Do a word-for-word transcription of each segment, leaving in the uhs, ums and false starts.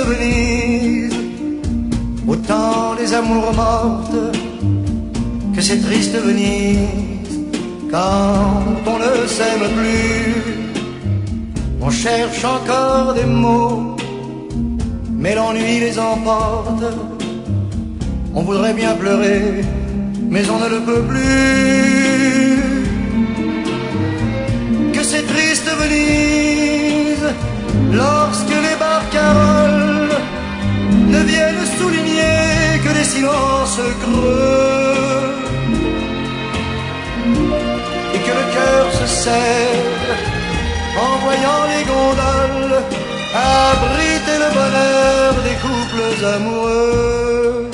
Venise, au temps des amours mortes, que c'est triste Venise, quand on ne s'aime plus. On cherche encore des mots, mais l'ennui les emporte. On voudrait bien pleurer, mais on ne le peut plus. Que c'est triste Venise, lorsque les barcaroles ne viennent souligner que des silences creux, et que le cœur se serre en voyant les gondoles abriter le bonheur des couples amoureux.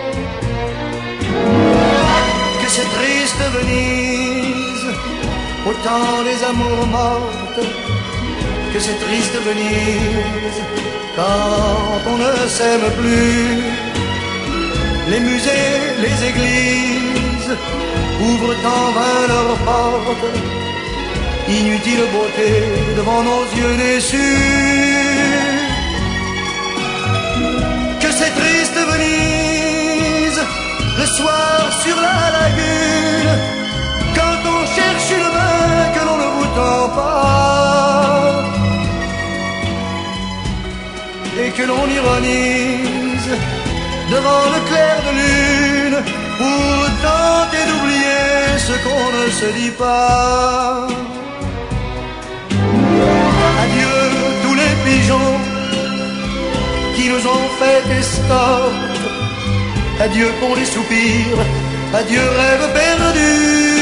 Que c'est triste Venise, au temps des amours mortes, que c'est triste Venise, quand on ne s'aime plus. Les musées, les églises ouvrent en vain leurs portes, inutile beauté devant nos yeux déçus. Que c'est triste Venise, le soir sur la lagune, quand on cherche une main que l'on ne vous tend pas, et que l'on ironise devant le clair de lune pour tenter d'oublier ce qu'on ne se dit pas. Adieu tous les pigeons qui nous ont fait escorte, adieu pour les soupirs, adieu rêve perdu.